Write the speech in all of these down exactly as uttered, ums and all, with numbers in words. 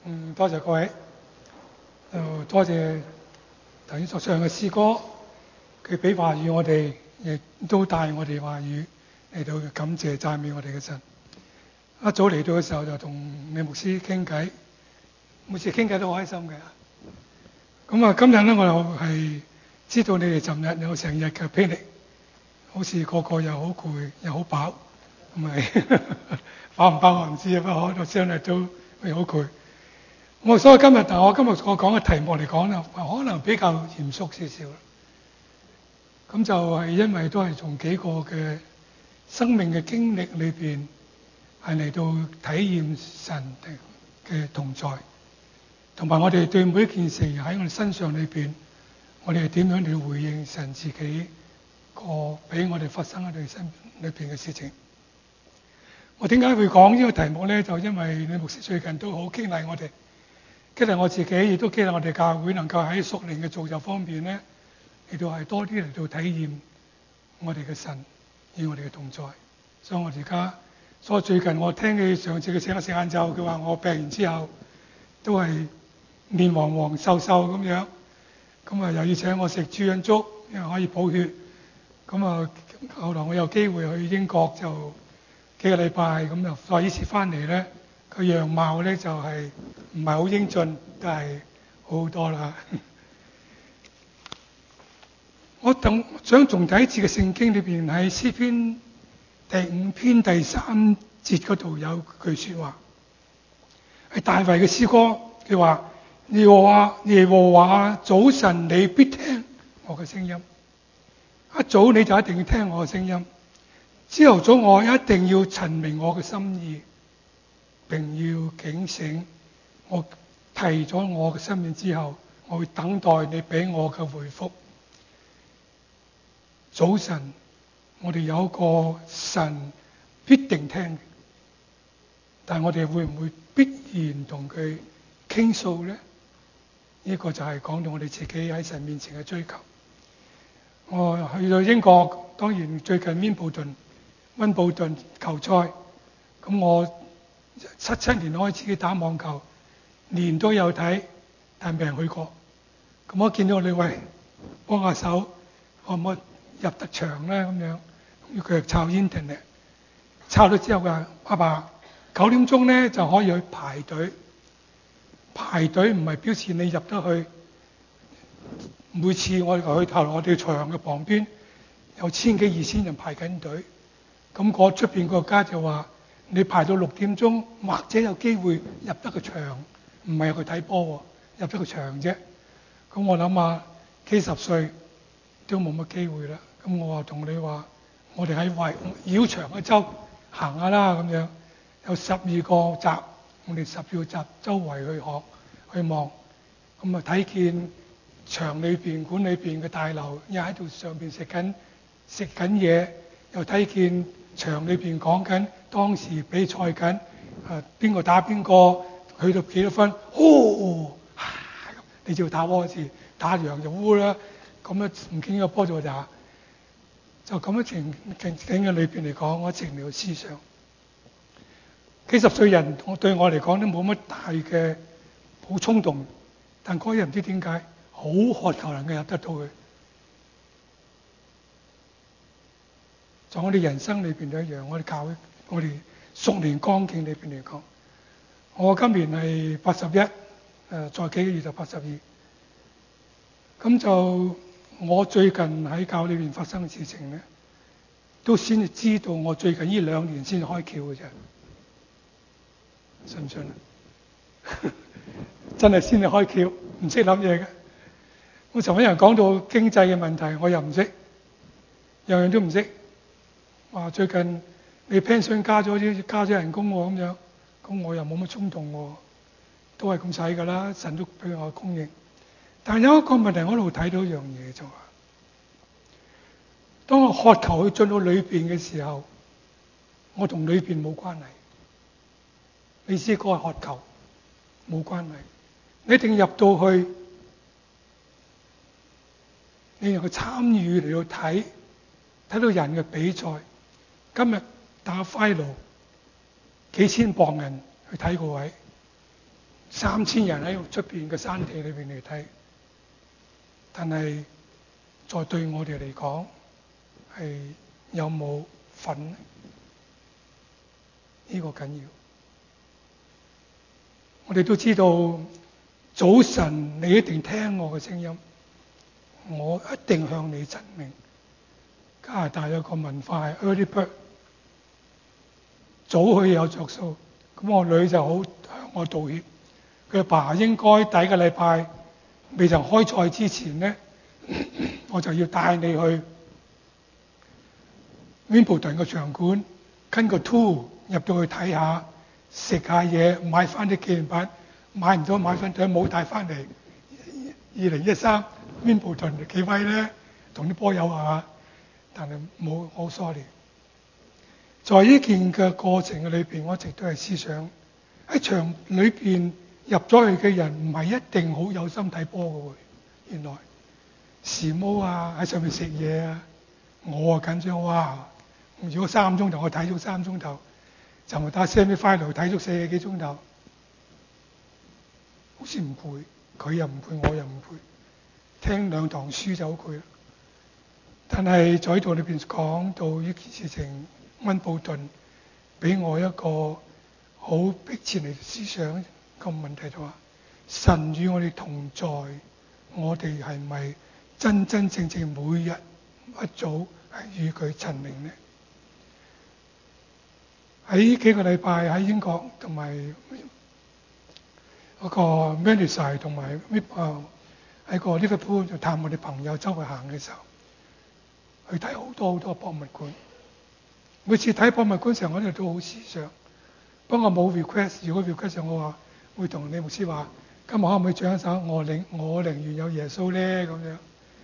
嗯，多謝各位，就多謝頭先所唱嘅詩歌，佢俾話語我哋，亦都帶我哋話語嚟到感謝讚美我哋嘅神。一早嚟到嘅時候就同李牧師傾偈，每次傾偈都好開心嘅。咁啊，今日咧我又係知道你哋尋日有成日嘅霹靂，好似個個又好攰又好飽，咁咪飽唔飽我唔知啊，不過我相信都會好攰。我所以今日，但我今日我講嘅題目嚟講咧，可能比較嚴肅少少。咁就係因為都係從幾個嘅生命嘅經歷裏邊，係嚟到體驗神嘅同在，同埋我哋對每一件事喺我哋身上裏邊，我哋係點樣嚟回應神自己個俾我哋發生喺我哋身裏邊嘅事情。我點解會講呢個題目咧？就因為李牧師最近都好激勵我哋。激勵我自己，亦都激勵我哋教會能夠喺屬靈嘅造就方面咧，嚟到係多啲嚟到體驗我哋嘅神與我哋嘅同在。所以我而家，所以最近我聽佢上次嘅請我食晏晝，佢話我病完之後都係面黃黃瘦瘦咁樣，咁啊又要請我食豬膶粥，因為可以補血。咁啊後來我有機會去英國就幾個禮拜，咁就再呢次翻嚟咧。個樣貌咧就係唔係好英俊，但係好好多啦。我等想從第一節嘅聖經裏邊喺詩篇第五篇第三節嗰度有句説話，係大衛嘅詩歌。佢話：耶和華耶和華早晨你必聽我嘅聲音，一早你就一定要聽我嘅聲音。朝頭早我一定要陳明我嘅心意，並要警醒。我提咗我嘅心意之後，我會等待你俾我嘅回覆。早晨，我哋有一個神必定聽，但係我哋會唔會必然同佢傾訴咧？呢、這個就係講到我哋自己喺神面前嘅追求。我去到英國，當然最近溫布頓溫布頓球賽，咁我七七年開始打網球，年都有睇，但未人去過。咁我見到你，喂，幫下手，可唔可以入得場咧？咁樣，咁佢就抄 internet， 抄咗之後嘅爸爸九點鐘咧就可以去排隊。排隊唔係表示你入得去。每次我哋去頭，我哋場嘅旁邊有千幾二千人排緊隊。咁嗰出邊個家就話：你排到六點鐘，或者有機會入得個場，唔係去睇波喎，入得個場啫。咁我諗下幾十歲都冇乜機會啦。咁我話同你話，我哋喺圍繞場嘅周行下啦，咁樣有十二個閘，我哋十二個閘周圍去學去望，咁啊睇見場裏邊館裏邊嘅大樓，又喺度上邊食緊食緊嘢，又睇見場裏邊講緊當時比賽緊，啊邊個打邊個，去到幾多分，哦，啊、你就打波時打贏就烏啦，咁樣唔見個波就打，就咁樣情情景嘅裏邊嚟講，我情了思想，幾十歲人我對我嚟講都冇乜大嘅好衝動，但嗰日唔知點解好渴求能夠入得到去。在我哋人生裏邊都一樣，我哋教會，我哋屬靈光景裏邊嚟講，我今年係八十一，誒再幾個月就八十二。咁就我最近喺教會裏邊發生嘅事情咧，都先至知道我最近呢兩年先開竅嘅啫，信唔信啊？真係先至開竅，唔識諗嘢嘅。我尋日有人講到經濟嘅問題，我又唔識，樣樣都唔識。話最近你 pension 加咗啲加咗人工喎，咁樣，咁我又冇乜衝動喎，都係咁使㗎啦，神都俾我供應。但係有一個問題，我喺度睇到一樣嘢就話，當我渴求去進到裏邊嘅時候，我同裏邊冇關係。你知嗰個渴求冇關係，你一定入到去，你用去參與嚟到睇，睇到人嘅比賽。今日打 final 幾千磅人去睇個位， 三千人喺出邊嘅山地裏邊嚟睇，但係再對我哋嚟講係有冇份呢？呢個緊要。我哋都知道早晨你一定聽我嘅聲音，我一定向你陳明。加拿大有個文化係 early bird， 早去有着數。咁我女就好向我道歉，佢阿爸應該第一個禮拜未曾開賽之前咧，我就要帶你去溫布頓嘅場館，跟個 tour 入到去睇下，食下嘢，買翻啲紀念品，買唔到買翻對冇帶翻嚟。二零一三溫布頓幾威咧，同啲波友啊，但係冇，好 sorry。在呢件嘅過程嘅裏邊，我一直都係思想喺場裏邊入咗去嘅人唔係一定好有心睇波嘅喎。原來時髦啊，喺上面食嘢啊，我啊緊張哇！如果三個鐘頭我睇足三個鐘頭，就咪打 semi final 睇足四個幾鐘頭，好似唔攰，佢又唔攰，我又唔攰，聽兩堂書就好攰啦。但係在度裏邊講到呢件事情，溫布頓俾我一個好迫切嚟思想個問題就話：神與我哋同在，我哋係咪真真正正每日一早係與佢陳明呢？喺呢幾個禮拜喺英國同埋嗰個 Merseyside 同埋啊喺個 Liverpool 就探我哋朋友周圍行嘅時候，去睇好多好多博物館。每次睇博物館時候，我哋都好思想。不過冇 request， 如果 request 我話會同李牧師話：今日可唔可以唱一首我寧我寧願有耶穌咧咁樣？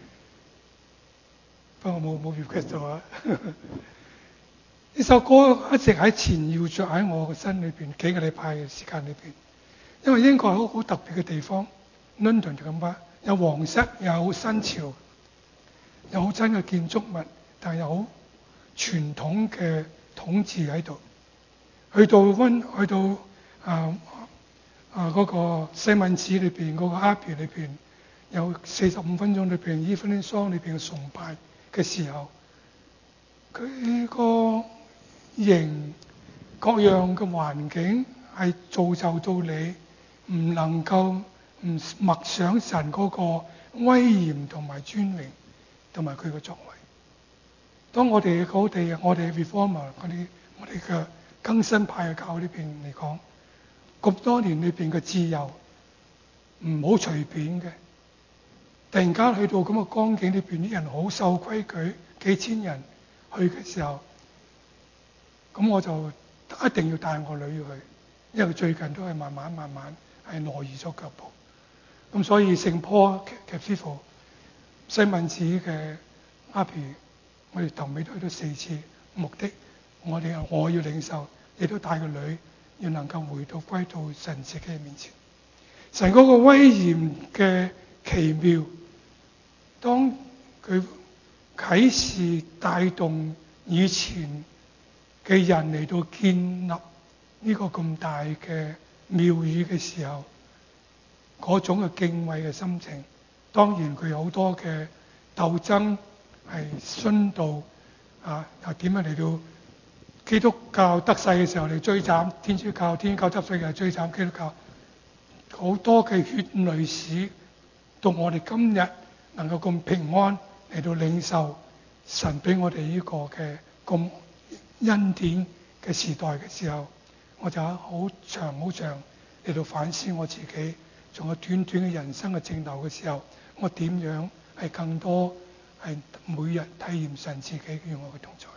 不過冇冇 request 咗啊！呢首歌一直喺纏繞着喺我嘅心裏邊幾個禮拜嘅時間裏邊，因為英國係好好特別嘅地方 ，London 就咁吧，有皇室，有新朝，有好真嘅建築物，但係有好傳統嘅統治喺度。去到溫去到啊啊嗰個西敏寺裏邊嗰個 Abbey 裏邊，有四十五分鐘裏邊 Evening Song 裏邊嘅崇拜嘅時候，佢個形各樣嘅環境係造就到你唔能夠唔默想神嗰個威嚴同埋尊榮同埋佢嘅作為。當我哋我哋我哋 Reformer 嗰啲我哋嘅更新派嘅教會呢邊嚟講，咁多年裏邊嘅自由唔好隨便嘅，突然間去到咁嘅光景裏邊，啲人好守規矩，幾千人去嘅時候，咁我就一定要帶我女去，因為最近都係慢慢慢慢係挪移咗腳步。咁所以聖坡嘅 Cathedral 西敏寺嘅 Abbey， 我哋頭尾都去咗四次，目的我哋我要領受，亦都帶個女要能夠回到歸到神自己嘅面前。神嗰個威嚴嘅奇妙，當佢啟示帶動以前嘅人嚟到建立呢個咁大嘅廟宇嘅時候，嗰種嘅敬畏嘅心情，當然佢有好多嘅鬥爭，係殉道啊，又點樣嚟到基督教得勢嘅時候嚟追斬天主教，天主教得勢嘅追斬基督教，好多嘅血淚史，到我哋今日能夠咁平安嚟到領受神俾我哋呢個嘅咁恩典嘅時代嘅時候，我就喺好長好長嚟到反思我自己，仲有短短嘅人生嘅正流嘅時候，我點樣係更多係每日體驗神自己與我嘅同在。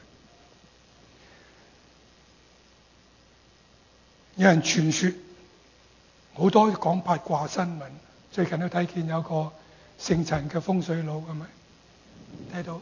有人傳說好多講八卦新聞，最近都睇見有個姓陳嘅風水佬，係咪睇到？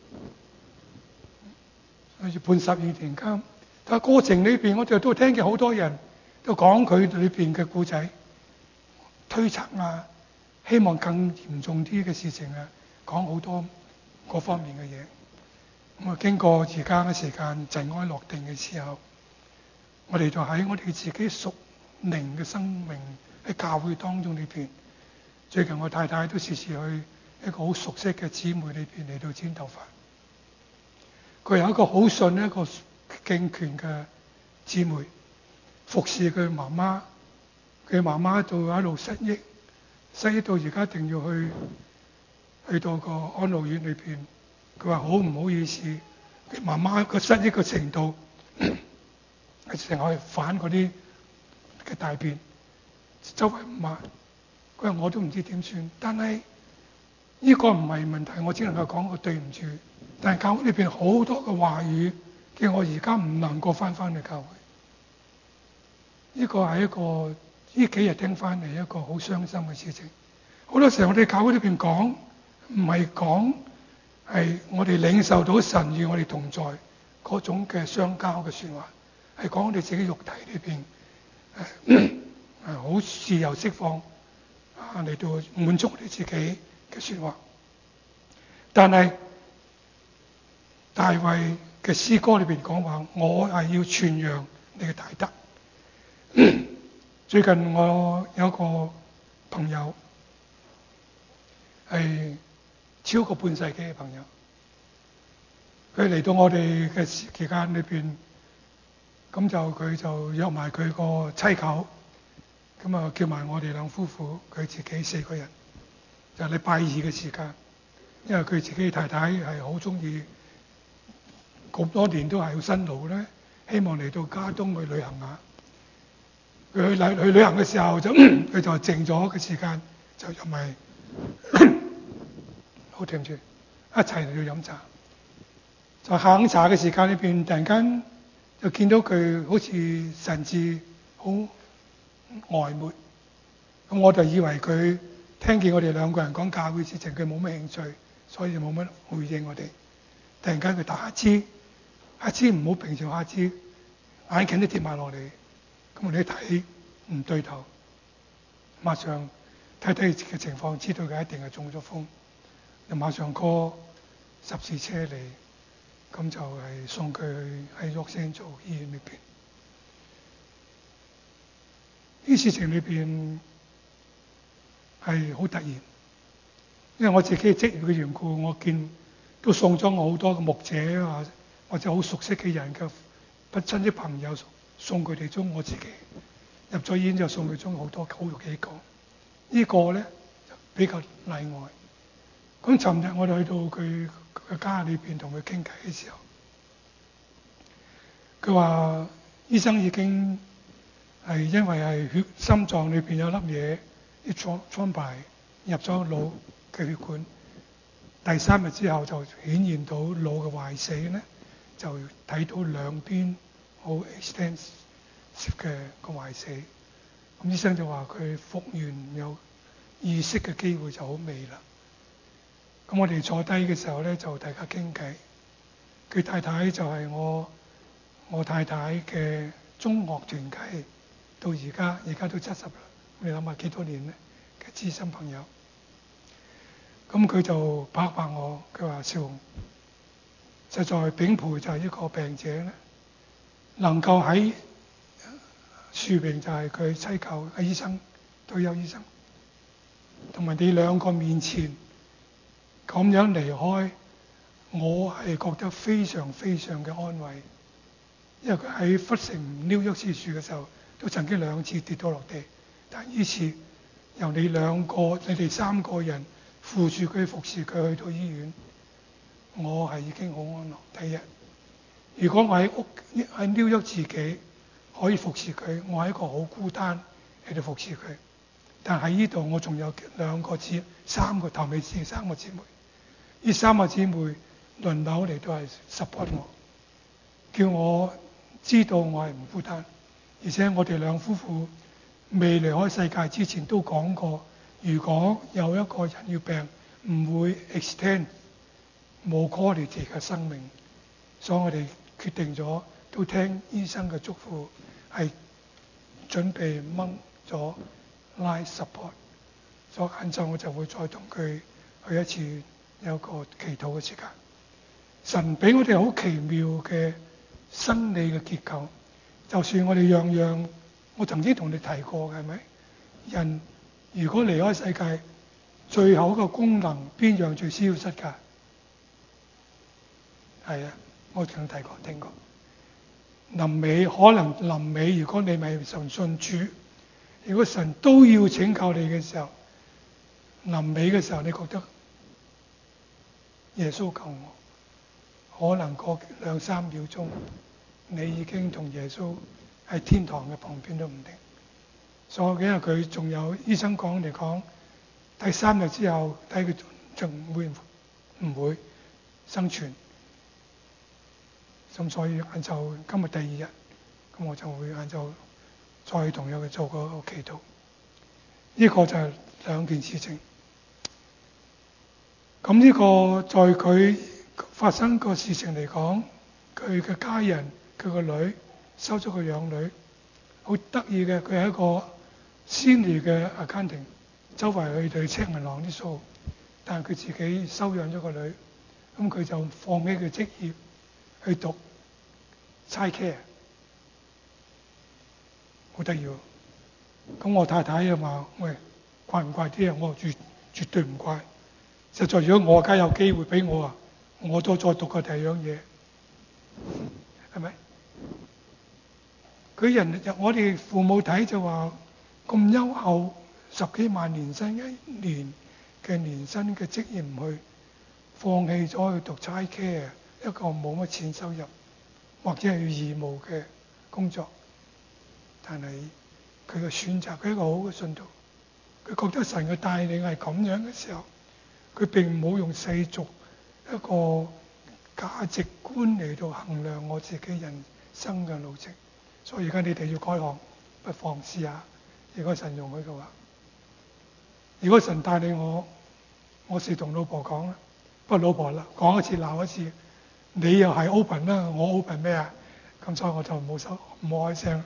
好似判十二年監，但係過程裏邊，我哋都聽見好多人都講佢裏邊嘅故仔、推測啊，希望更嚴重啲嘅事情啊，講好多各方面嘅嘢。咁啊，經過而家嘅時間塵埃落定嘅時候，我哋就喺我哋自己屬靈嘅生命喺教會當中裏邊。最近我太太都時時去一個好熟悉嘅姊妹裏邊嚟到剪頭髮。佢有一個好信一個敬虔嘅姊妹，服侍佢媽媽。佢媽媽到喺度失憶，失憶到而家一定要去去到個安老院裏邊。佢話好唔好意思，佢媽媽個失憶嘅程度，成日反嗰啲嘅大便，周圍抹。佢話我都唔知點算，但係呢個唔係問題，我只能夠講個對唔住。但係教會裏邊好多嘅話語，叫我而家唔能夠翻返去教會。呢個係一個呢幾日聽翻嚟一個好傷心嘅事情。好多時候我哋教會裏邊講，唔係講係我哋領受到神與我哋同在嗰種嘅相交嘅說話，係講我哋自己肉體裏邊誒好自由釋放啊嚟到滿足我哋自己嘅說話。但係大衛嘅詩歌裏邊講話，我係要傳揚你嘅大德。最近我有一個朋友係超過半世紀嘅朋友，佢嚟到我哋嘅期間裏邊，咁就佢就約埋佢個妻舅，咁啊叫埋我哋兩夫婦，佢自己四個人，就禮拜二嘅時間，因為佢自己太太係好中意，咁多年都係好辛勞咧，希望嚟到加東去旅行下。佢去旅去旅行嘅時候就佢就靜咗嘅時間，就入埋好對唔住，一齊嚟到飲茶。就下午茶嘅時間裏邊，突然間就見到佢好似神志好呆悶。咁我就以為佢聽見我哋兩個人講教會事情，佢冇乜興趣，所以就冇乜回應我哋。突然間佢打乞嗤，乞嗤唔好平常乞嗤，眼鏡都跌埋落嚟。咁我哋一睇唔對頭，馬上睇睇嘅情況，知道佢一定係中咗風，就馬上 call 十字車嚟，咁就係送佢去喺沃聖做醫院裏邊。呢事情裏邊係好突然，因為我自己職業嘅緣故，我見都送咗我好多嘅牧者啊，或者好熟悉嘅人嘅不親戚朋友。送佢哋中，我自己入咗醫院就送佢中好多好幾個，呢個咧就比較例外。咁尋日我哋去到佢嘅家裏邊同佢傾偈嘅時候，佢話醫生已經係因為係血心臟裏邊有粒嘢，啲瘡瘡敗入咗腦嘅血管，第三日之後就顯現到腦嘅壞死咧，就睇到兩邊好 extensive 嘅個壞死，咁醫生就話佢復原有意識嘅機會就好微啦。咁我哋坐低嘅時候咧，就大家傾偈。佢太太就係我我太太嘅中學團契，到而家而家都七十啦。你諗下幾多年咧嘅知心朋友。咁佢就拍拍我，佢話少雄，實在秉培就係一個病者咧，能夠喺樹榮就係佢妻舅嘅醫生，退休醫生，同埋你兩個面前咁樣離開，我係覺得非常非常嘅安慰。因為佢喺弗城紐約市樹嘅時候，都曾經兩次跌到落地，但呢次由你兩個、你哋三個人扶住佢、服侍佢去到醫院，我係已經好安樂。第一，如果我喺屋喺紐約自己可以服侍佢，我係一個好孤單喺度服侍佢。但喺呢度我仲有兩個姊、三個頭尾姊三個姊妹，呢三個姊妹輪流嚟到係 support 我，叫我知道我係唔孤單。而且我哋兩夫婦未離開世界之前都講過，如果有一個人要病，唔會 extend 冇 quality 嘅生命。所以我哋決定咗都聽醫生嘅囑咐，係準備掹咗 life support。所以晏晝我就會再同佢去一次有一個祈禱嘅時間。神俾我哋好奇妙嘅生理嘅結構，就算我哋樣樣，我曾經同你提過嘅係咪？ 人如果離開世界，最後一個功能邊樣最消失㗎？係啊，我曾提過聽過。臨尾可能臨尾，如果你咪信信主，如果神都要拯救你嘅時候，臨尾嘅時候你覺得耶穌救我，可能過兩三秒鐘，你已經同耶穌喺天堂嘅旁邊都唔定。所以因為佢仲有醫生講嚟講，第三日之後睇佢仲會唔會生存。咁所以晏晝今日第二日，咁我就會晏晝再同佢做個祈禱。呢、這個就係兩件事情。咁呢個在佢發生個事情嚟講，佢嘅家人、佢個女收咗個養女，好得意嘅。佢係一個 senior 嘅 accounting， 周圍去對 check 銀行啲數，但係佢自己收養咗個女，咁佢就放棄佢職業去讀 child care， 好得意喎。咁我太太又話：喂，怪唔怪啲啊？我絕絕對唔怪。實在如果我家有機會俾我啊，我都再讀個第二樣嘢，係咪？佢人我哋父母睇就話咁優厚，十幾萬年薪一年嘅年薪嘅職業唔去，放棄咗去讀 child care， 一個冇乜錢收入或者係義務嘅工作，但係佢嘅選擇，佢一個好嘅信徒，佢覺得神嘅帶領係咁樣嘅時候，佢並冇用世俗一個價值觀嚟到衡量我自己人生嘅路程。所以而家你哋要改行，不妨試下。如果神容許嘅話，如果神帶領我，我是同老婆講啦，不過老婆啦講一次鬧一次，你又係 open 啦，我 open 咩啊？咁所以我就冇收唔好開聲。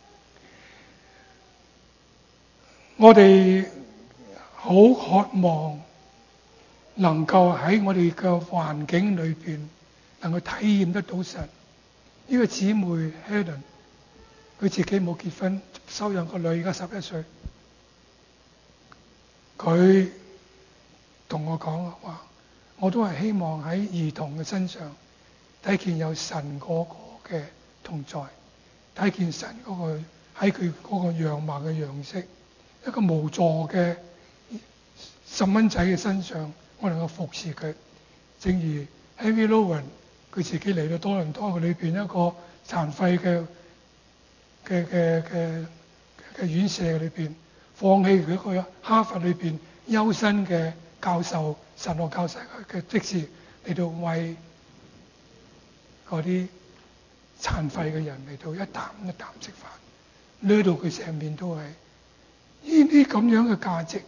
我哋好渴望能夠喺我哋嘅環境裏邊能夠體驗得到神。呢個姊妹 Helen， 佢自己冇結婚，收養個女，而家十一歲。佢同我講話，我都係希望喺兒童嘅身上睇見有神嗰個嘅同在，睇見神嗰個喺佢嗰個樣貌嘅樣式，一個無助嘅細蚊仔嘅身上，我能夠服侍佢。正如 Henry Lowen 佢自己嚟到多倫多嘅裏邊一個殘廢嘅嘅嘅嘅嘅院舍裏邊，放棄佢個哈佛裏邊優薪嘅教授、神學教授嘅職事嚟到為嗰啲殘廢嘅人嚟到一啖一啖食飯，呢度佢成面都係呢啲咁樣嘅價值，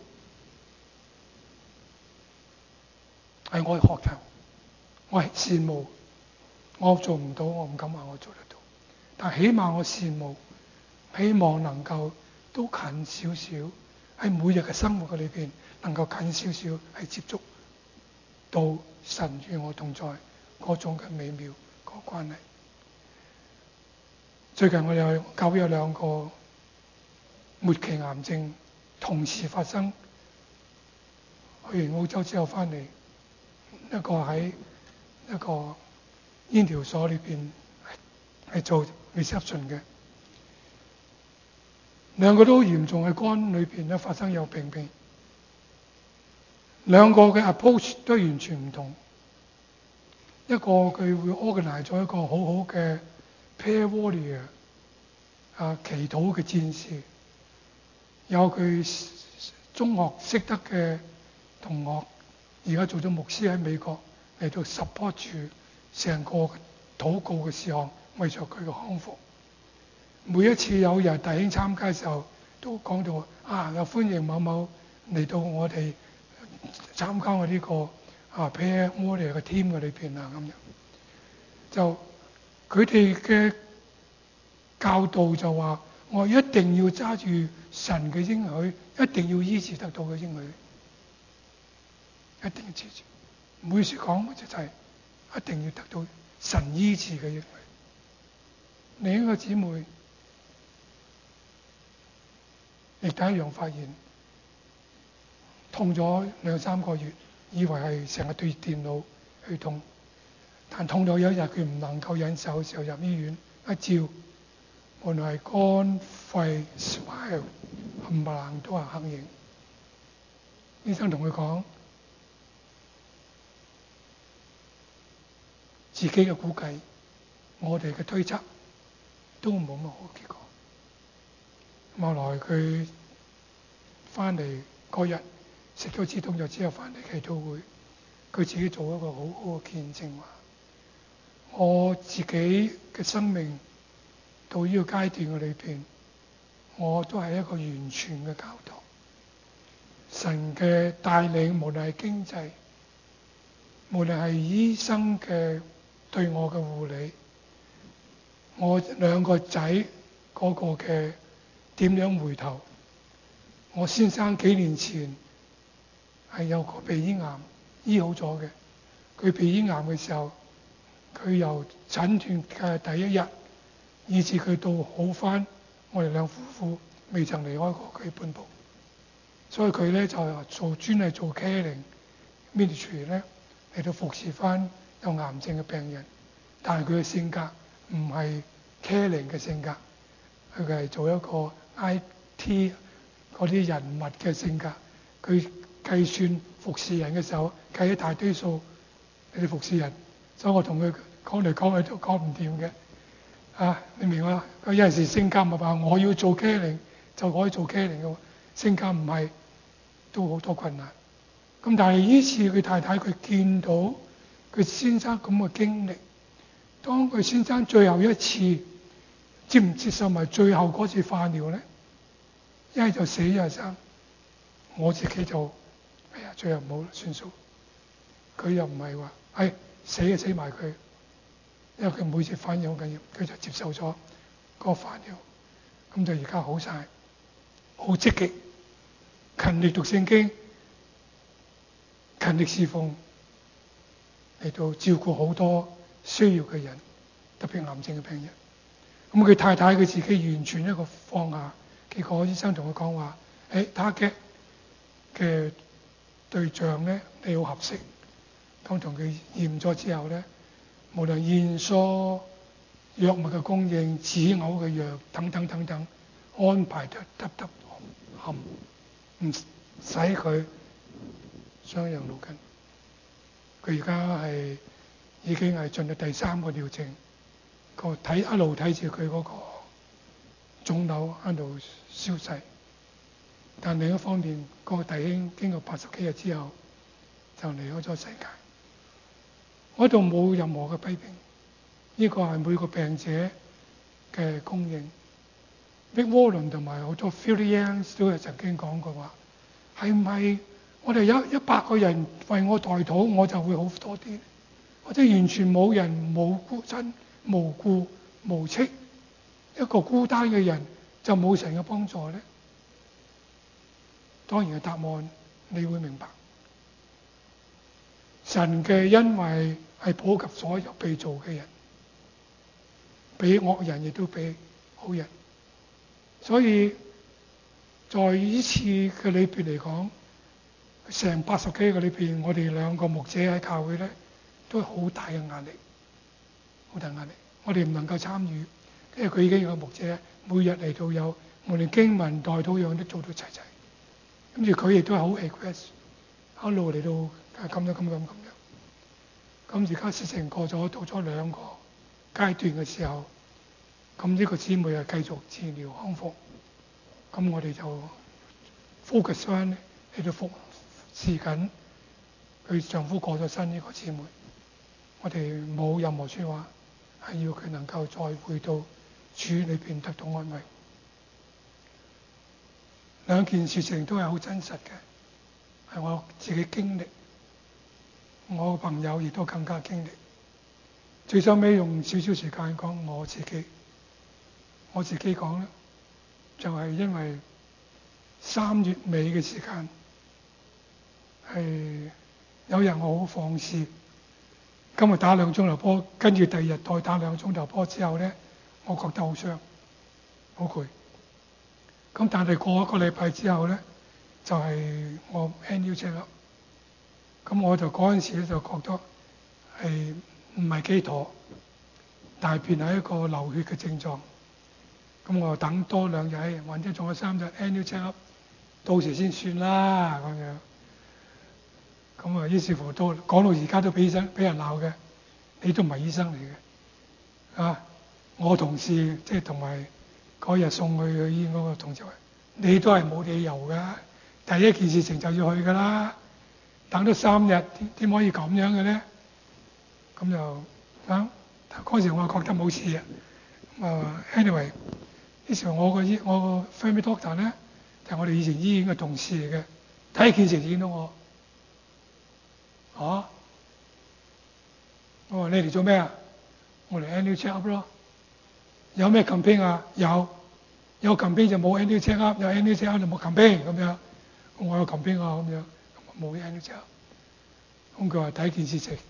係我學習，我係羨慕。我做唔到，我唔敢話我做得到，但起碼我羨慕，希望能夠都近少少喺每日嘅生活嘅裏邊，能夠近少少係接觸到神與我同在嗰種嘅美妙個關係。最近我有教會有兩個末期癌症同時發生，去完澳洲之後翻嚟，一個喺一個醫療所裏邊係做 reception 嘅，兩個都好嚴重，喺肝裏邊咧發生有病變，兩個嘅 approach 都完全唔同。一個佢會 organize 咗一個好好嘅 prayer warrior 啊，祈禱嘅戰士，有佢中學識得嘅同學，而家做咗牧師喺美國嚟到 support 住成個禱告嘅事項，為咗佢嘅康復。每一次有人弟兄參加嘅時候，都講到啊，又歡迎某某嚟到我哋參加我呢個啊 prayer warrior 嘅 team 嘅裏邊啊，咁樣就佢哋嘅教導就話，我一定要揸住神嘅應許，一定要醫治得到嘅應許，一定要記住。每次講就係一定要得到神醫治嘅應許。另一個姊妹， 亦都一樣發現痛咗兩三個月，以為係成日對電腦去痛，但痛到有一日佢唔能夠忍受嘅時候入醫院一照，無論係肝肺 swell 冚唪唥都係黑影。醫生同佢講，自己嘅估計，我哋嘅推測都冇乜好結果。後來佢翻嚟嗰日食咗止痛藥之後翻嚟祈禱會，佢自己做一個好好嘅見證，話我自己嘅生命到呢個階段嘅裏邊，我都係一個完全嘅教徒。神嘅帶領，無論係經濟，無論係醫生嘅對我嘅護理，我兩個仔嗰個嘅點樣回頭，我先生幾年前係有個鼻咽癌醫好咗嘅，佢鼻咽癌嘅時候，佢由診斷嘅第一日，以至佢到好返，我哋兩夫婦未曾離開過佢半步。所以佢咧就做專係做 caring ministry 咧嚟到服侍翻有癌症嘅病人，但係佢嘅性格唔係 caring 嘅性格，佢係做一個 I T 嗰啲人物嘅性格。佢計算服侍人嘅時候計一大堆數嚟到服侍人，所以我同佢講嚟講去都講唔掂嘅。啊，你明嘛？佢有陣時性格咪話我要做 caring 就可以做 caring 嘅，性格唔係都好多困難。咁但係呢次佢太太佢見到佢先生咁嘅經歷，當佢先生最後一次接唔接受埋最後嗰次化療咧，一係就死一係生。我自己就哎呀最後冇算數。佢又唔係話哎死就死埋佢，因為佢每次反應好緊要，佢就接受咗嗰個化療，咁就而家好晒，好積極，勤力讀聖經，勤力侍奉，嚟到照顧好多需要嘅人，特別癌症嘅病人。咁佢太太佢自己完全一個放下，結果醫生同佢講話，誒，他嘅嘅對象咧你好合適。當同佢驗咗之後咧，無論驗疏藥物嘅供應、止嘔嘅藥等等等等，安排得得得冚，唔使佢傷陽腦筋。佢而家係已經係進入第三個療程，個睇一路睇住佢嗰個腫瘤喺度消逝。但另一方面，個弟兄經過八十幾日之後就離開咗世界。我度冇任何嘅批評，呢個係每個病者嘅供應。Rick Warren 同埋好多 Philians 都係曾經講過話，係唔係我哋有一百個人為我代禱，我就會好多啲？或者完全冇人冇孤親無故無戚，一個孤單嘅人就冇神嘅幫助咧？當然嘅答案你會明白，神嘅恩惠係普及所有被造嘅人，俾惡人亦都俾好人。所以在呢次嘅裏邊嚟講，成八十幾個裏邊，我哋兩個牧者喺教會咧，都好大嘅壓力，好大壓力。我哋唔能夠參與，因為佢已經有個牧者每日嚟到有無論經文代禱樣都做到齊齊，跟住佢亦都係好 request，一路嚟到咁樣咁樣咁樣。咁而家事情過咗到咗兩個階段嘅時候，咁呢個姊妹係繼續治療康復，咁我哋就 focus 翻喺度服侍緊佢丈夫過咗身呢個姊妹。我哋冇任何說話，係要佢能夠再回到主裏邊得到安慰。兩件事情都係好真實嘅，係我自己經歷，我嘅朋友亦都更加經歷。最收尾用少少時間講我自己，我自己講咧，就係因為三月尾嘅時間係有人我好放肆，今日打兩鐘頭波，跟住第二日再打兩鐘頭波之後咧，我覺得好傷，好攰。 咁但係過一個禮拜之後咧，就係、是、我 annual check up。咁我就嗰陣時咧就覺得係唔係幾妥，大便係一個流血嘅症狀。咁我等多兩日，或者仲有三日 annual check up，到時先算啦咁樣。咁啊，於是乎到講到而家都俾醫生俾人鬧嘅，你都唔係醫生嚟嘅啊！我同事即係同埋嗰日送佢去醫院嗰個同事話：你都係冇理由㗎，第一件事情就要去㗎啦。等咗三日點點可以咁樣嘅咧？咁就啊嗰時我覺得冇事啊。啊 anyway， 於是我個醫我個 family doctor 咧就係我哋以前醫院嘅同事嚟嘅，睇見時見到我，啊！我話你嚟做咩啊？我嚟 annual check up 咯。有咩 campaign 啊？有，有 campaign 就冇 annual check up，有 annual check up 就冇 campaign 咁樣。我有 campaign 啊咁樣，冇 annual check up。咁佢話睇件事情，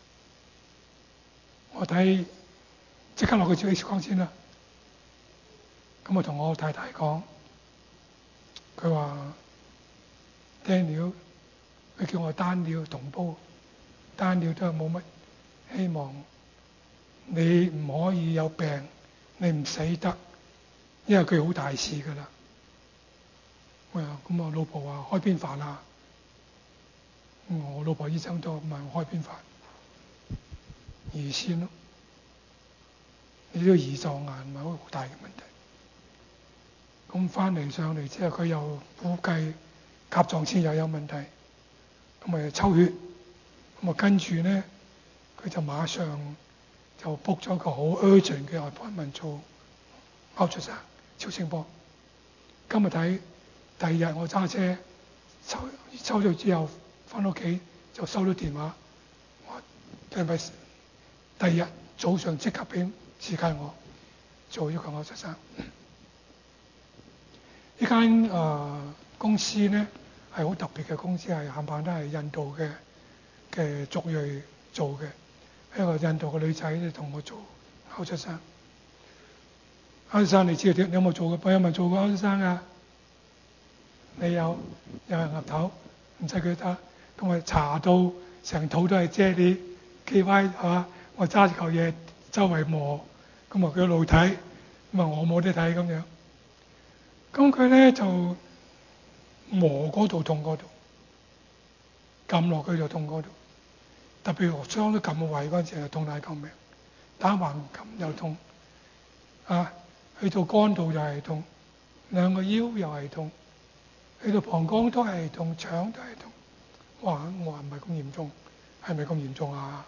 我睇即刻落去照 X 光先啦。咁我同我太太講，佢話 Daniel，佢叫我單料同煲，單料都係冇乜希望。你唔可以有病，你唔死得，因為佢好大事㗎啦。喂，咁我老婆話開邊飯啊？我老婆醫生都問我開邊飯，胰腺咯。你呢個胰臟癌唔係好大嘅問題。咁翻嚟上嚟之後，佢又估計甲狀腺又有問題，咁咪抽血。咁啊跟住咧，佢就馬上就 book 咗個好 urgent 嘅 appointment 做 ultrasound 超聲波。今日睇，第二日我揸車抽抽咗之後翻屋企就收到電話，我係咪第二日早上即刻俾時間我做呢個 ultrasound？呢間誒公司咧係好特別嘅公司，係冚唪唥都係印度嘅嘅族裔做嘅。一個印度嘅女仔咧同我做 ultrasound。ultrasound 你知道你有冇做過？我有冇做過 ultrasound啊？你有，有人岌頭，唔使佢得。咁我查到成肚都係啫喱 K Y 係嘛？我揸住嚿嘢周圍磨，咁啊佢一路睇，咁啊我冇得睇咁樣。咁佢咧就磨嗰度痛嗰度，撳落去就痛嗰度。特別我將都撳個位嗰陣時係痛到救命，打橫撳又痛，啊去到肝度又係痛，兩個腰又係痛，去到膀胱都係痛，腸都係痛。哇！我話唔係咁嚴重，係咪咁嚴重啊？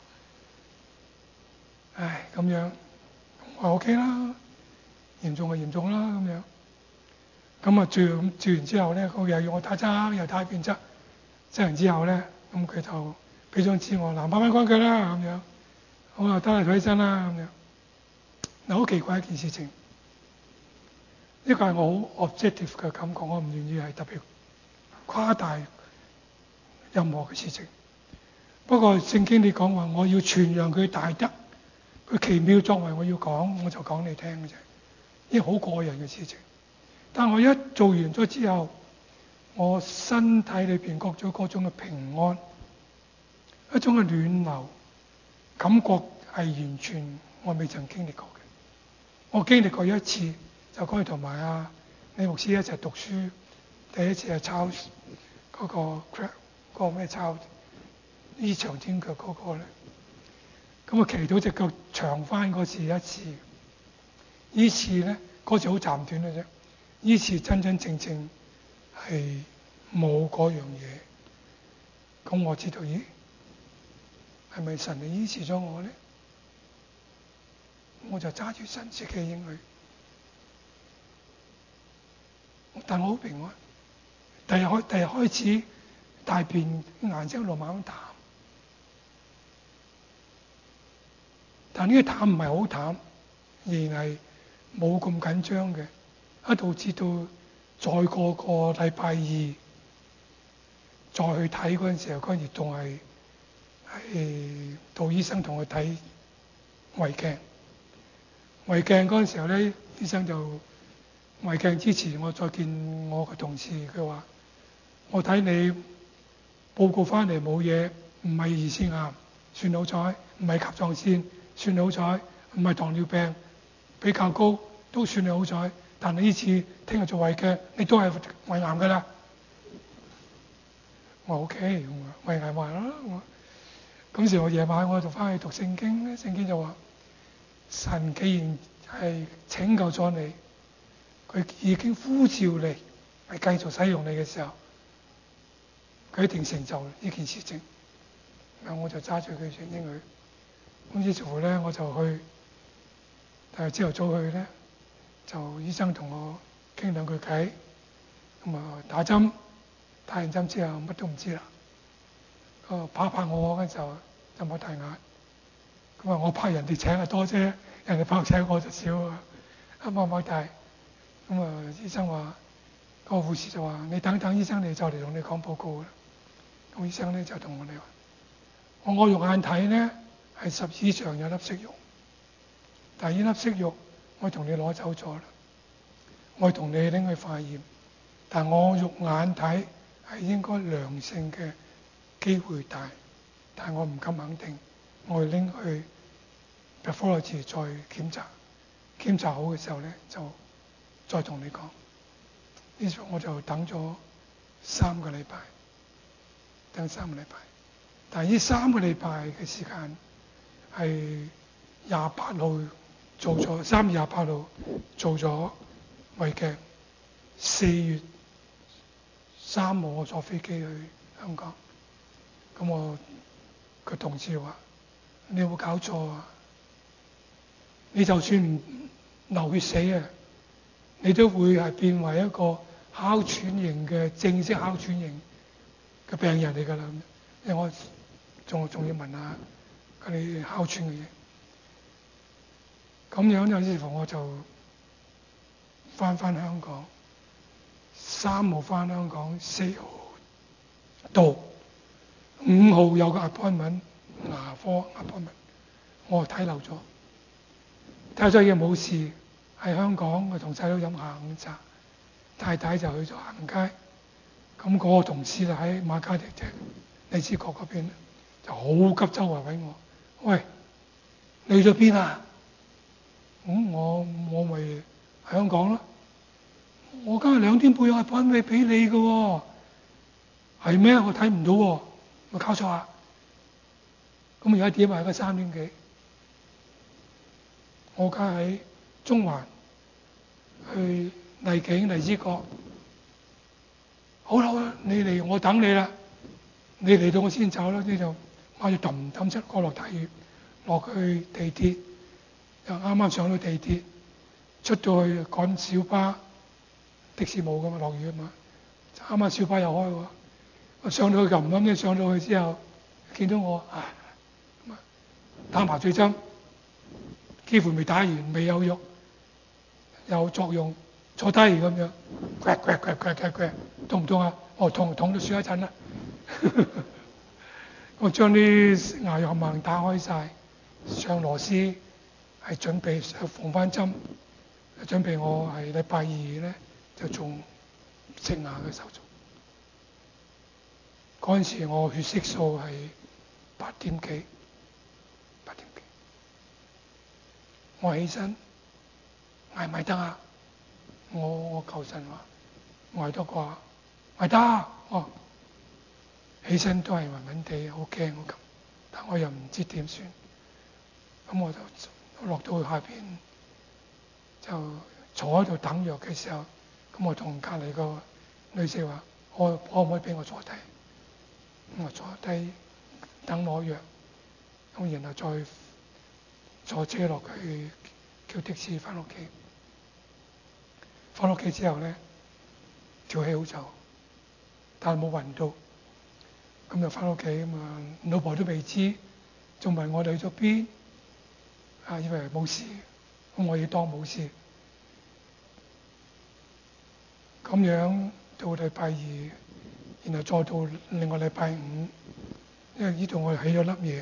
唉，咁樣我話 OK 啦，嚴重就嚴重啦咁樣。咁啊住咁住完之後咧，佢又要我打針，又打片針。針完之後咧，咁佢就俾張紙我，嗱，慢慢講佢啦咁樣。好啊，得啦，睇醫生啦咁樣。嗱，好奇怪一件事情，呢個係我好 objective 嘅感覺，我唔願意係特別誇大任何嘅事情。不過聖經你講話，我要傳揚佢大德，佢奇妙作為，我要講，我就講你聽嘅啫。呢個好個人嘅事情。但我一做完咗之後，我身體裏邊覺咗嗰種嘅平安，一種嘅暖流，感覺係完全我未曾經歷過嘅。我經歷過一次，就嗰日同埋阿李牧師一齊讀書，第一次係抄嗰個 crab 嗰個咩抄呢長天腳嗰個咧，咁啊騎到隻腳長翻嗰次一次，呢次咧嗰次好暫短嘅啫。呢次真真正正係冇嗰樣嘢，咁我知道，咦，係咪神嚟醫治咗我咧？我就揸住神蹟嘅應許，但我好平安。第日開第日開始大便顏色一路慢慢淡，但呢個淡唔係好淡，仍然係冇咁緊張嘅。一度至到再過個禮拜二再去睇嗰陣時候，嗰陣時仲係係杜醫生同佢睇胃鏡。胃鏡嗰陣時候咧，醫生就胃鏡之前，我再見我個同事，佢話：我睇你報告翻嚟冇嘢，唔係胰腺癌，算好彩；唔係甲狀腺，算好彩；唔係糖尿病，比較高，都算你好彩。但係呢次聽日做胃鏡，你都係胃癌㗎啦。我話 OK，胃癌話啦。我咁時我夜晚我就翻去讀聖經咧，聖經就話：神既然係拯救咗你，佢已經呼召你係繼續使用你嘅時候，佢一定成就呢件事情。咁我就揸住佢聖經佢。咁於是乎咧，我就去，但係朝頭早去咧，就醫生同我傾兩句偈，咁啊打針，打完針之後乜都唔知啦。啊拍拍我嗰陣時候就冇大眼，咁啊我拍人哋請得多啫，人哋拍請我就少啊，啱啱冇大。咁啊醫生話，個護士就話：你等等，醫生你就嚟同你講報告啦。咁醫生咧就同我哋話：我我用眼睇咧係十指腸有粒息肉，但係呢粒息肉我同你攞走咗啦，我同你拎去化驗，但我肉眼睇係應該良性嘅機會大，但係我唔敢肯定，我會拎去 pathology 再檢查，檢查好嘅時候咧就再同你講。於是我就等咗三個禮拜，等三個禮拜，但係呢三個禮拜嘅時間係廿八號做咗，三月廿八號做咗胃鏡，四月三號我坐飛機去香港。咁我個同事話：你有冇搞錯啊？你就算唔流血死啊，你都會係變為一個哮喘型嘅正式哮喘型嘅病人嚟㗎啦。因為我仲仲要問下佢哋哮喘嘅嘢。咁樣有時候我就翻返香港，三號翻香港，四號到，五號有個 appointment 牙科 appointment，我睇漏咗，睇咗嘢冇事，喺香港我同細佬飲下午茶，太太就去咗行街，咁嗰個同事就喺馬嘉烈即荔枝角嗰邊咧，就好急周圍揾我，喂，你去咗邊啊？咁、嗯、我我咪喺香港咯，我今日兩點半有 appointment俾你嘅喎，係咩？我睇唔到喎，咪搞錯啊！咁而家點啊？而家三點幾，我家喺中環去荔景荔枝角，好啦好啦，你嚟我等你啦，你嚟到我先走啦，呢就我就揼揼出個落大雨，落去地鐵，又啱啱上到地鐵，出到去趕小巴，的士冇㗎嘛，落雨啊嘛，啱啱小巴又開喎，我上到去咁啱咧，上到去之後見到我，唉，打麻醉針，幾乎未打完，未有肉，有作用，坐低咁樣，呱呱呱呱呱呱，痛唔痛啊？哦，痛，痛到算一陣啦。我將啲牙藥盲打開晒，上螺絲，係準備縫翻針，準備我係禮拜二咧就做植牙嘅手術。嗰陣時我血色素係八點幾，八點幾。我起身捱咪得啊！我我求神話捱得啩，捱得哦。起身都係暈暈地，好驚好咁，但我又唔知點算。咁我就落到去下邊，就坐喺度等藥嘅時候，咁我同隔離個女士話：我可唔可以俾我坐低？咁我坐低等攞藥，咁然後再坐車落去叫的士翻屋企。翻屋企之後咧，條氣好走，但係冇暈到。咁就翻屋企咁啊，老婆都未知，仲問我哋去咗邊，啊以為冇事，咁我要當冇事。咁樣到禮拜二，然後再到另外禮拜五，因為呢度我起咗粒嘢，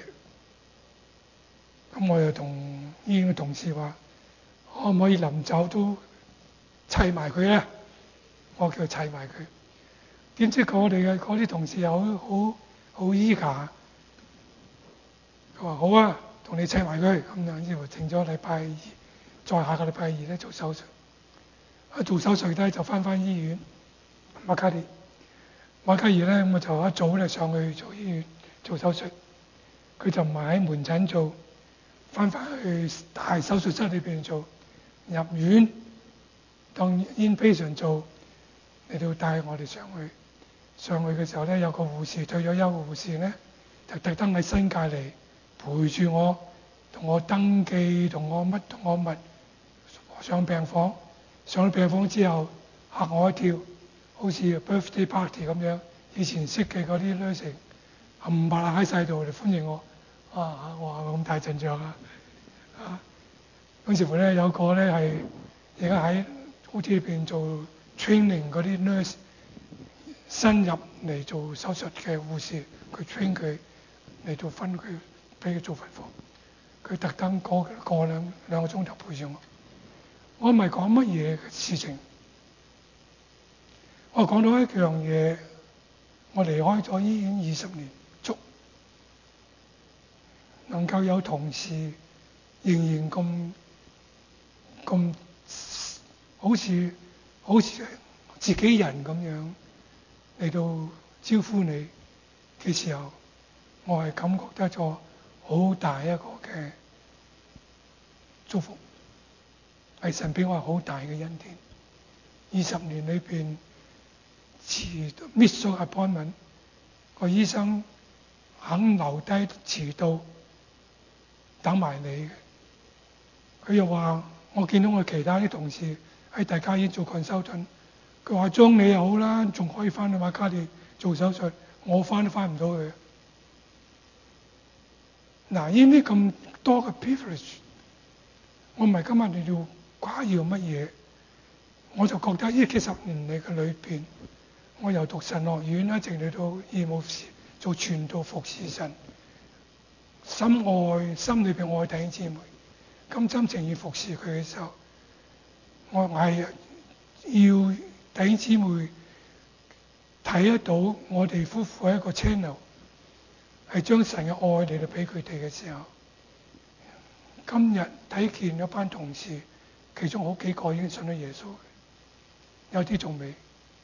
咁我又同醫院嘅同事話，可唔可以臨走都砌埋佢咧，我叫佢砌埋佢。點知我哋嘅嗰啲同事又好好好依家，佢話好啊，同你砌埋佢咁樣，之後停咗禮拜二，再下個禮拜二咧做手術。一做手術咧就翻返醫院，馬卡利，馬卡爾咧咁我就一早咧上去做醫院做手術，佢就唔係喺門診做，翻返去大手術室裏邊做，入院當 inpatient 做，嚟到帶我哋上去。上去嘅時候咧，有個護士退咗休嘅護士咧，就特登喺新界嚟陪住我，同我登記，同我乜同我乜上病房。上咗病房之後嚇我一跳，好似 birthday party 咁樣，以前識嘅嗰啲 nurse 冚唪唥喺晒度嚟歡迎我。啊！我話咁大陣仗啊！啊！嗰時乎咧有個咧係而家喺好似裏邊做 training 嗰啲 nurse 新入嚟做手術嘅護士，佢 train 佢嚟到分佢俾佢做份房。佢特登過過兩兩個鐘頭陪住我。我唔係講乜嘢事情，我講到一樣嘢，我離開咗醫院二十年足，能夠有同事仍然咁咁好似好似自己人咁樣嚟到招呼你嘅時候，我係感覺得咗好大一個嘅祝福。係神俾我好大嘅恩典。二十年裏邊遲 miss 咗 appointment， 個醫生肯留低遲到等埋你嘅。佢又話我見到我其他啲同事喺大家醫做 consultant， 佢話將你又好啦，仲可以翻去馬卡利做手術，我翻都翻唔到去。嗱，呢啲咁多嘅 privilege， 我唔係今日你要誇耀乜嘢，我就覺得呢幾十年嚟嘅裏邊，我由讀神學院一直嚟到義務做傳道服侍神，心愛心裏邊愛弟兄姊妹，甘心情願服侍佢嘅時候，我係要弟兄姊妹睇得到我哋夫婦係一個 channel， 係將神嘅愛嚟到俾佢哋嘅時候，今日睇見一班同事。其中好幾個已經信咗耶穌，有啲仲未，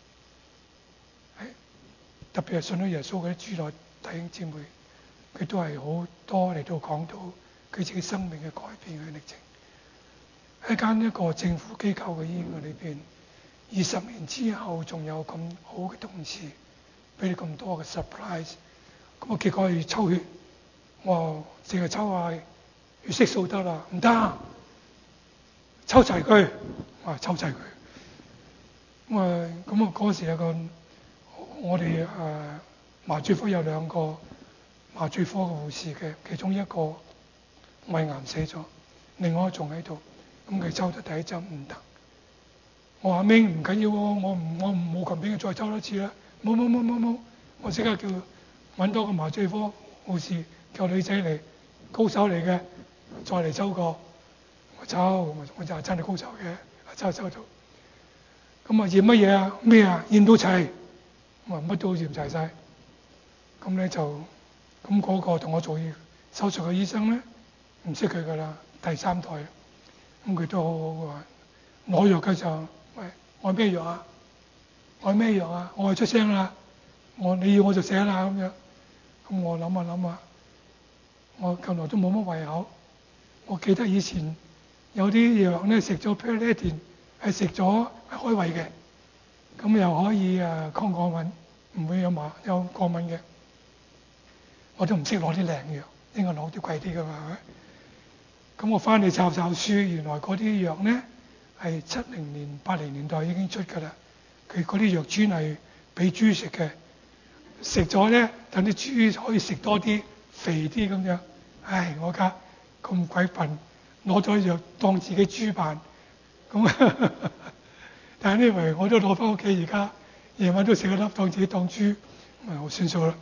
特別係信咗耶穌嗰啲主內弟兄姊妹，佢都係好多嚟到講到佢自己生命嘅改變嘅歷程。喺間一個政府機構嘅醫院裏邊，二十年之後仲有咁好嘅同事，俾你咁多嘅 surprise， 咁我結果要抽血，我淨係抽下血色素得啦，唔得。抽齊佢，啊抽齊佢，咁啊咁啊嗰時有個我哋誒、呃、麻醉科有兩個麻醉科嘅護士嘅，其中一個胃癌死咗，另外一個仲喺度，咁佢抽咗第一針唔得，我話明唔緊要喎，我唔我唔冇權俾佢再抽多次啦，冇冇冇冇冇，我即刻叫揾多個麻醉科護士，叫女仔嚟，高手嚟嘅，再嚟抽個。我抽，我就係真係高手嘅，抽抽到。咁啊驗乜嘢啊？咩啊？驗到齊，我話乜都驗齊晒。咁咧就，咁嗰個同我做手術嘅醫生咧，唔識佢噶啦，第三代。咁佢都好好嘅話，攞藥嘅時候，喂，我咩藥啊？我咩藥啊？我係出聲啦，我你要我就寫啦咁樣。咁我諗下諗下，我近來都冇乜胃口。我記得以前。有啲藥咧食咗 Piriton 係食咗開胃嘅，咁又可以誒抗過敏，唔會有麻有過敏嘅。我都唔識攞啲靚藥，應該攞啲貴啲㗎嘛，係咪？咁我翻嚟抄抄書，原來嗰啲藥咧係七零年、八零年代已經出㗎啦。佢嗰啲藥專係俾豬食嘅，食咗咧等啲豬可以食多啲、肥啲咁樣。唉，我家咁鬼笨。攞咗藥當自己豬辦，咁但係呢回我都攞翻屋企，而家夜晚都食一粒當自己當豬，咪我算數啦。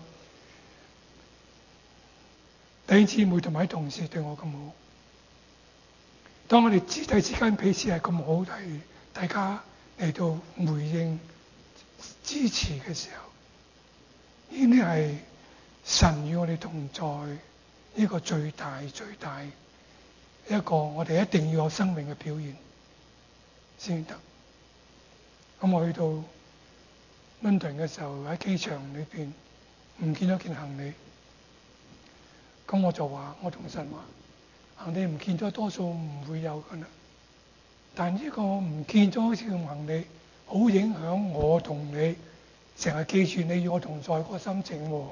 弟兄姊妹同埋啲同事對我咁好，當我哋肢體之間彼此係咁好，係大家嚟到回應支持嘅時候，呢啲係神與我哋同在呢個最大最大一個我哋一定要有生命嘅表現先得。咁我去到倫敦嘅時候，喺機場裏邊唔見咗件行李，咁我就話，我同神話，行李唔見咗多數唔會有噶啦，但呢個唔見咗好似咁行李，好影響我同你成日記住你與我同在嗰個心情喎。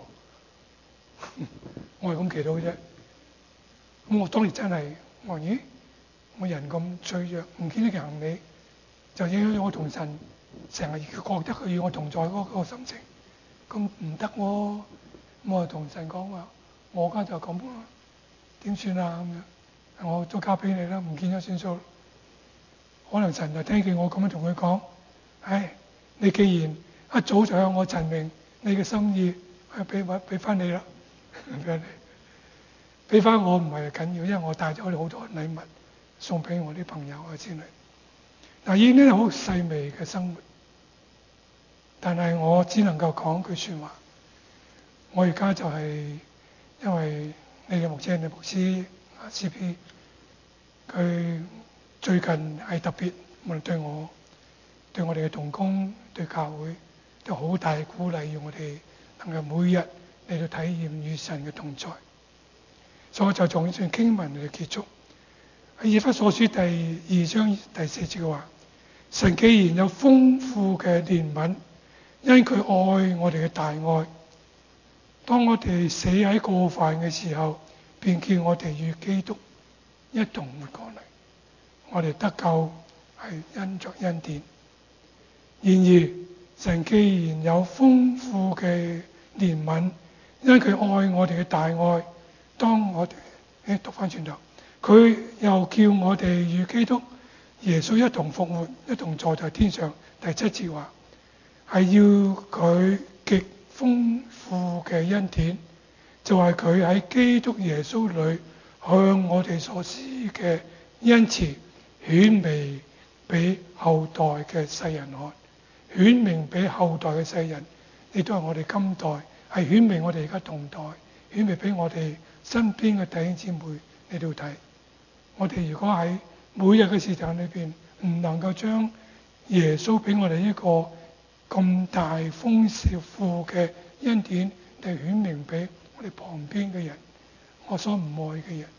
我係咁祈禱啫。咁我當然真係，我話咦，我人咁脆弱，唔見呢件行李，就影響我同神成日覺得佢與我同在嗰個心情，咁唔得喎。我就同神講話，我而家就咁啊，點算啊咁樣？我都交俾你啦，唔見咗算數。可能神就聽見我咁樣同佢講，唉，你既然一早就向我陳明你嘅心意，俾翻俾翻你啦，俾你，俾翻我唔係緊要，因為我帶咗好多禮物送俾我啲朋友啊之類。嗱，呢啲係好細微嘅生活，但係我只能夠講句説話。我而家就係因為你嘅牧者，你牧師啊 C P， 佢最近係特別無論對我、對我哋嘅同工、對教會都好大鼓勵，要我哋能夠每日嚟到體驗與神嘅同在。所以我就用呢段經文嚟結束。喺以弗所書第二章第四節話：神既然有豐富嘅憐憫，因佢愛我哋嘅大愛，當我哋死喺過犯嘅時候，便叫我哋與基督一同活過嚟。我哋得救係因着恩典。然而，神既然有豐富嘅憐憫，因佢愛我哋嘅大愛，當我哋誒讀翻轉頭，佢又叫我哋與基督耶穌一同復活，一同坐在天上。第七節話係要佢極豐富嘅恩典，就係佢喺基督耶穌裏向我哋所施嘅恩慈，顯明俾後代嘅世人看，顯明俾後代嘅世人，亦都係我哋今代，係顯明我哋而家同代，顯明俾我哋身邊嘅弟兄姊妹嚟到睇。我哋如果喺每日嘅時間裏邊唔能夠將耶穌俾我哋呢個咁大豐富嘅恩典嚟顯明俾我哋旁邊嘅人，我所唔愛嘅人，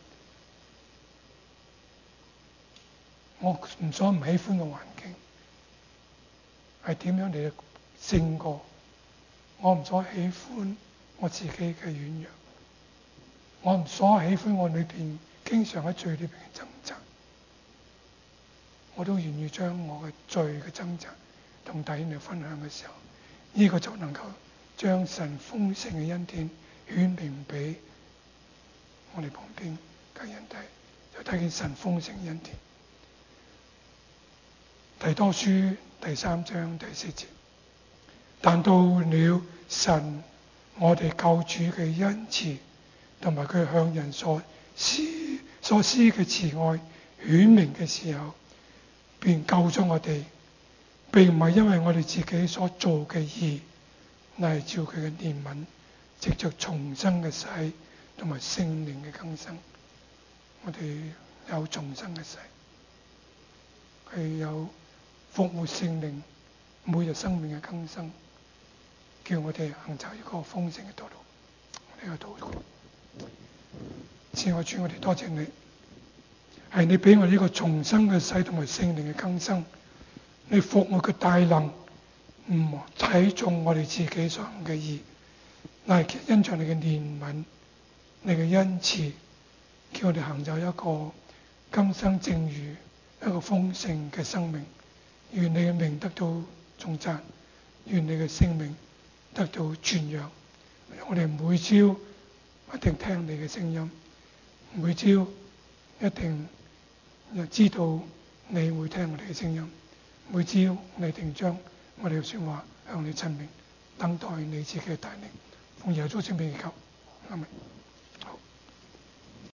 我唔所唔喜歡嘅環境，係點樣嚟勝過？我唔所喜歡我自己嘅軟弱，我唔所喜歡我裏邊經常喺罪裏邊嘅掙扎，我都願意將我嘅罪嘅掙扎同弟兄哋分享嘅時候，呢、這個就能夠將神豐盛嘅恩典顯明俾我哋旁邊嘅人睇，就睇見神豐盛恩典。提多書第三章第四節，但到了神我哋救主嘅恩慈，同埋佢向人所施所施嘅慈愛顯明嘅時候，便救咗我哋，並唔係因為我哋自己所做嘅義，乃係照佢嘅憐憫，藉着重生嘅洗同埋聖靈嘅更新。我哋有重生嘅洗，佢有復活聖靈每日生命嘅更新，叫我哋行走一個豐盛嘅道路。我哋嘅禱告，慈愛主，我哋多謝你，係你俾我呢個重生嘅洗同埋聖靈嘅更新，你復活嘅大能唔睇重我哋自己所行嘅義，乃係因着你嘅憐憫、你嘅恩慈，叫我哋行走一個今生正義、一個豐盛嘅生命。願你嘅名得到頌讚，願你嘅聖名得到傳揚。我哋每朝一定聽你嘅聲音，每朝一定又知道你會聽我哋嘅聲音，每朝你定將我哋嘅說話向你陳明，等待你自己嘅帶領。奉耶穌聖名祈求，阿們。